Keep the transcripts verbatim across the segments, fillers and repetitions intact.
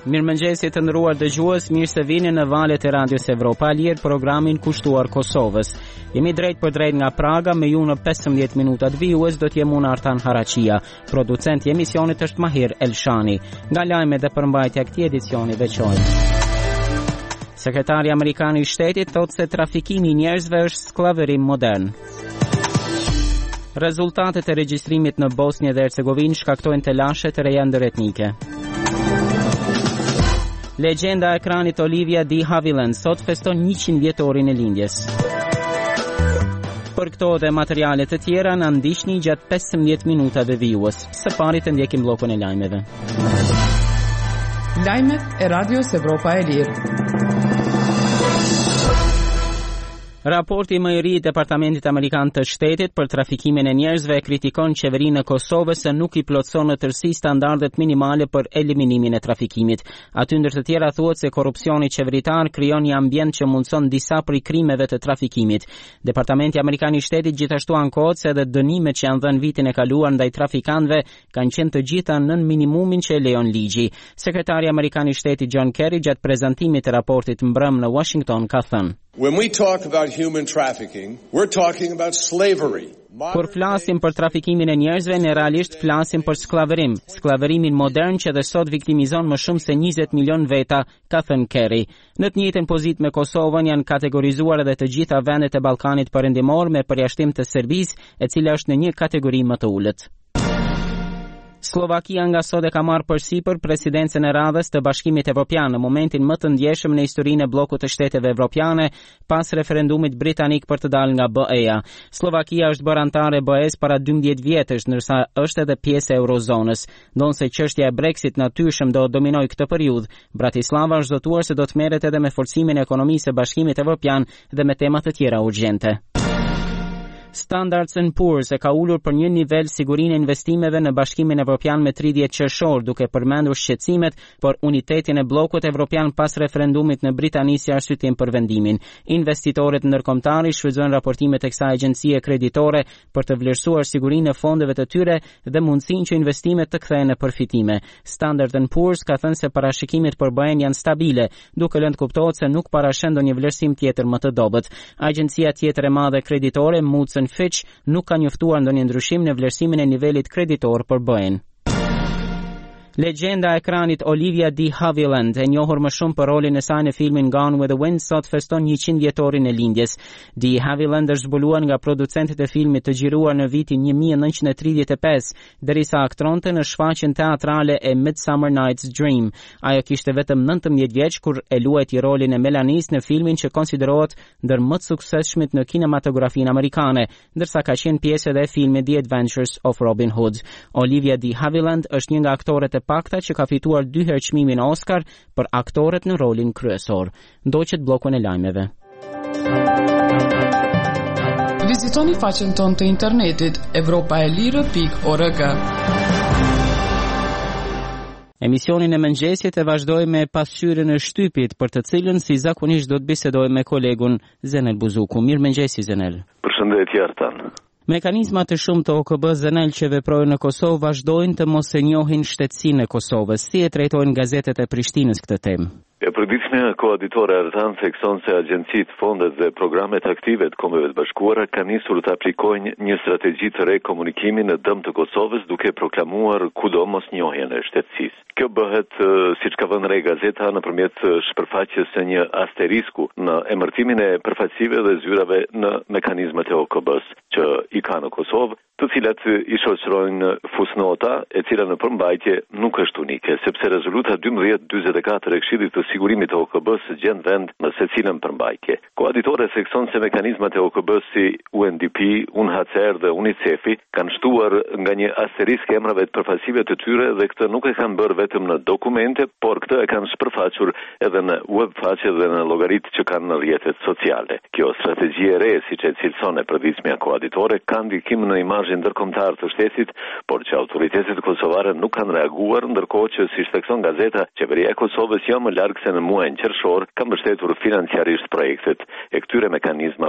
Mirëmëngjesi të nderuar dëgjues, mirë se vini në valët e Radios Evropa Lier, programin kushtuar Kosovës. Jemi drejt për drejt nga Praga, me ju në pesëmbëdhjetë minutat vijues do të jem unë Artan Haraqia. Producent i emisionit është Mahir Elshani. Nga lajmet dhe përmbajtja e këtij edicioni veçor. Sekretari Amerikan i Shtetit thotë se trafikimi i njerëzve është skllavërim modern. Rezultatet e regjistrimit në Bosnjë dhe Hercegovinë shkaktojnë telashe të reja ndëretnike. Legjenda e ekranit Olivia de Havilland sot feston njëqind vjetorin e lindjes. Për këto dhe materialet të tjera na ndiqni gjatë pesëmbëdhjetë minutave vijues. Së pari të ndjekim bllokun e lajmeve. Lajmet e Radios Evropa e Lirë. Raporti më i ri i Departamentit Amerikan të Shtetit për trafikimin e njerëzve e kritikon qeverinë e Kosovës se nuk i plotëson në tërësi standardet minimale për eliminimin e trafikimit. Aty ndër të tjera thuhet se korrupsioni qeveritar krijon një ambient që mundson disa prej krimeve të trafikimit. Departamenti Amerikan i Shtetit gjithashtu ankohet se edhe dënimet që janë dhënë vitin e kaluar ndaj trafikantëve kanë qenë të gjitha nën minimumin që e lejon ligji. Sekretari Amerikan i Shtetit John Kerry gjatë prezantimit të raportit mbrëm në Washington ka thënë: When we talk about human trafficking, we're talking about slavery. Kur flasim për trafikimin e njerëzve, ne realisht flasim për skllavërim, skllavërimin modern që dhe sot viktimizon më shumë se njëzet milion veta, ka thënë Kerry. Në të njëjtën pozitë me Kosovën janë kategorizuar edhe të gjitha vendet e Ballkanit Perëndimor me përjashtim të Serbisë, e cila është në një kategori më të ulët. Slovakia nga sot e ka marrë përsipër presidencën e radhës të Bashkimit Evropian në momentin më të ndjeshëm në historinë e bllokut të shteteve evropiane pas referendumit britanik për të dalë nga B E-ja. Slovakia është bërë antare e B E-s para dymbëdhjetë vjetësh, ndërsa është edhe pjesë e eurozonës. Ndonse çështja e Brexit natyrshëm do dominojë këtë periudhë, Bratislava është zotuar se do të merret edhe me forcimin e ekonomisë së Bashkimit Evropian dhe me tema të tjera urgjente. Standard and Poor's e ka ulur për një nivel sigurinë e investimeve në Bashkimin Evropian me tridhjetë qershor, duke përmendur shqetësimet për unitetin e bllokut evropian pas referendumit në Britani si arsyetim për vendimin. Investitorët ndërkombëtar shfrytëzojnë raportimet e kësaj agjencie kreditore për të vlerësuar sigurinë e fondeve të tyre dhe mundësinë që investimet të kthehen në përfitime. Standard and Poor's ka thënë se parashikimet për B E-n janë stabile, duke lënë të kuptohet se nuk parashën ndonjë vlerësim tjetër më të dobët. Agjencia tjetër e madhe kreditore, Moody's and Fitch, nuk ka njoftuar ndonjë ndryshim në vlerësimin e nivelit kreditor për B E-n. Legjenda e ekranit Olivia de Havilland, e njohur më shumë për rolin e saj në filmin Gone with the Wind, sot feston njëqind vjetorin e lindjes. De Havilland është zbuluar nga producentët e filmit të xhiruar në vitin një mijë e nëntëqind e tridhjetë e pesë, derisa aktronte në shfaqjen teatrale e Midsummer Night's Dream. Ajo kishte vetëm nëntëmbëdhjetë vjeç kur e luajti rolin e Melanis në filmin që konsiderohet ndër më të suksesshmit në kinematografinë amerikane, ndërsa ka qenë pjesë edhe e filmit The Adventures of Robin Hood. Olivia de Havilland është një nga aktorët e pakta që ka fituar dy herë çmimin Oscar për aktorët në rolin kryesor. Ndoqet bllokun e lajmeve. Vizitoni faqen tonë të internetit evropaelire pikë org. Emisionin e mëngjesit e vazhdoj me pasqyrën e shtypit, për të cilën si zakonisht do të bisedoj me kolegun Zenel Buzuku. Mirë mëngjesi Zenel. Përshëndetje Artan. Mekanizmat e shumë të O K B Zenel që veprojnë në Kosovë vazhdojnë të mos e njohin shtetësinë e Kosovës. Si e trajtojnë gazetet e Prishtinës këtë temë? E përditshmja koaditore Artan thekson se agjencitë, fondet dhe programet aktive të Kombeve të Bashkuara kanë nisur të aplikojnë një strategji të re komunikimi në dëm të Kosovës, duke proklamuar kudo mosnjohjen e shtetësisë. Kjo bëhet, siç ka vënë re gazeta, nëpërmjet shpërfaqjes së një asterisku në emërtimin e përfaqësive dhe zyrave në mekanizmat e O K B-s që i ka në Kosovë, të cilat i shoqërojnë fusnota, e cila në përmbajtje nuk është unike, sepse rezoluta dymbëdhjetë dyzet e katër e Këshillit të Sigurimit të O K B-s gjen vend në secilën përmbajtje. Koaditore thekson se mekanizmat e O K B-s si U N D P, U N H C R dhe UNICEF-i kanë shtuar nga një asterisk emrave të përfaqësive të tyre dhe këtë nuk e kanë bërë vetëm në dokumente, por këtë e kanë shpërfaqur edhe në web faqe dhe në llogaritë që kanë në rrjetet sociale. Kjo strategji e re, siç e cilëson e përditshmja koaditore, ka ndikim në imazhin ndërkombëtar të shtetit, por që autoritetet kosovare nuk kanë reaguar, ndërkohë që, si thekson gazeta, qeveria e Kosovës jo më larg se në muajin qershor ka mbështetur financiarisht projektet e këtyre mekanizmave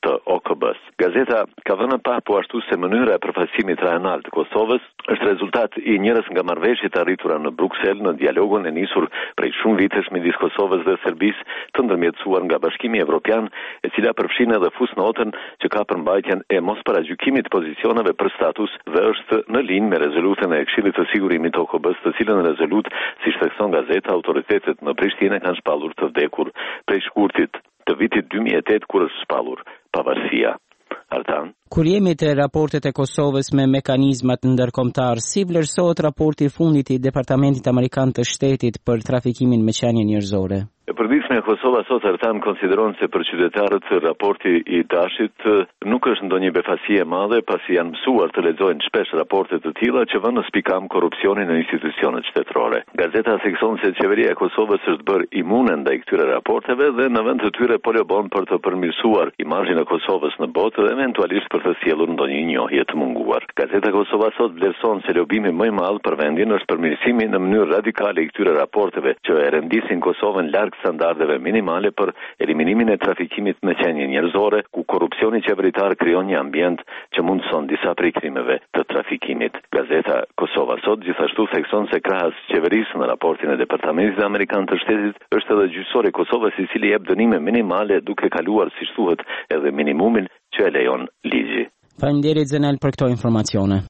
të O K B-s. Gazeta ka vënë pa po ashtu se mënyra e përfaqësimit rajonal të Kosovës është rezultat i njërës nga marrëveshjet arritura në Bruksel në dialogun e nisur prej shumë vitesh midis Kosovës dhe Serbisë, të ndërmjetësuar nga Bashkimi Evropian, e cila përfshin edhe fusnotën që ka përmbajtjen e mosparaqgjykimit të pozicioneve për status dhe është në linjë me rezolutën e Këshillit të Sigurimit të O K B-s, të cilën rezolut, siç thekson gazeta, autoritetet në Prishtinë kanë shpallur të vdekur prej shkurtit të vitit dy mijë e tetë kur është shpallur pavarësia. Artan. Kur jemi te raportet e Kosovës me mekanizmat ndërkombëtar, si vlerësohet raporti i fundit i Departamentit Amerikan të Shtetit për trafikimin me qenie njerëzore? E përditshme e Kosova sot Artan konsideron se për qytetarët raporti i Dashit nuk është ndonjë befasi e madhe, pasi janë mësuar të lexojnë shpesh raporte të tilla që vënë në spikam korrupsionin në institucionet shtetërore. Gazeta thekson se qeveria e Kosovës është bërë imune ndaj këtyre raporteve dhe në vend të tyre po lobon për të përmirësuar imazhin e Kosovës në botë dhe eventualisht për të sjellur ndonjë njohje të munguar. Gazeta Kosova sot vlerëson se lobimi më i madh për vendin është përmirësimi në mënyrë radikale i këtyre raporteve që e rendisin Kosovën larg standardeve minimale për eliminimin e trafikimit me qenie njerëzore, ku korrupsioni qeveritar krijon një ambient që mundson disa prej krimeve të trafikimit. Gazeta Kosova sot gjithashtu thekson se krahas qeverisë në raportin e Departamentit Amerikan të Shtetit është edhe gjyqësori i Kosovës i cili jep dënime minimale duke kaluar, siç thuhet, edhe minimumin që e lejon ligji. Faleminderit Zenel për këto informacione.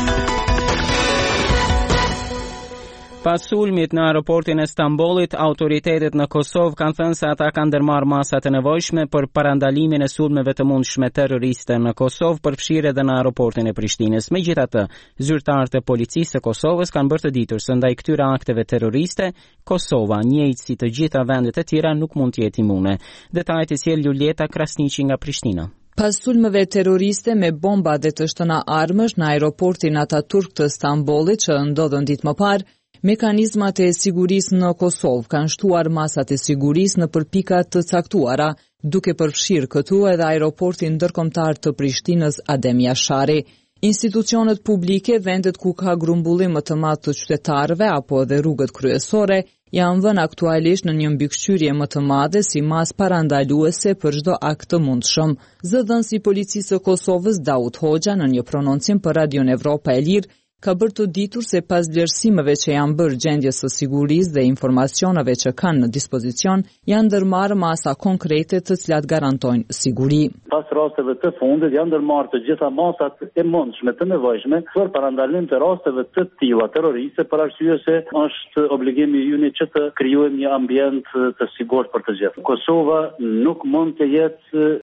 Pas sulmit në aeroportin e Stambollit, autoritetet në Kosovë kanë thënë se ata kanë ndërmarrë masat e nevojshme për parandalimin e sulmeve të mundshme terroriste në Kosovë, përfshirë edhe në aeroportin e Prishtinës. Megjithatë, zyrtarët e policisë së Kosovës kanë bërë të ditur se ndaj këtyre akteve terroriste, Kosova, njëjtë si të gjitha vendet e tjera, nuk mund të jetë imune. Detajet i sjell Julieta Krasniqi nga Prishtina. Pas sulmeve terroriste me bomba dhe të shtëna armësh në aeroportin Ataturk të Stambollit që ndodhën ditë më parë, mekanizmat e sigurisë në Kosovë kanë shtuar masat e sigurisë në përpika të caktuara, duke përfshirë këtu edhe aeroportin ndërkombëtar të Prishtinës Adem Jashari. Institucionet publike, vendet ku ka grumbullim më të madh të qytetarëve apo edhe rrugët kryesore, janë vënë aktualisht në një mbikëqyrje më të madhe si mas parandaluese për çdo akt të mundshëm. Zëdhënësi i policisë së Kosovës Daud Hoxha në një prononcim për Radion Evropa e Lirë ka bërë të ditur se pas vlerësimeve që janë bërë gjendjes së sigurisë dhe informacioneve që kanë në dispozicion, janë ndërmarrë masa konkrete të cilat garantojnë siguri. Pas rasteve të fundit janë ndërmarrë të gjitha masat e mundshme të nevojshme për parandalim të rasteve të tilla terroriste, për arsye se është obligimi ynë që të krijojmë një ambient të sigurt për të gjithë. Kosova nuk mund të jetë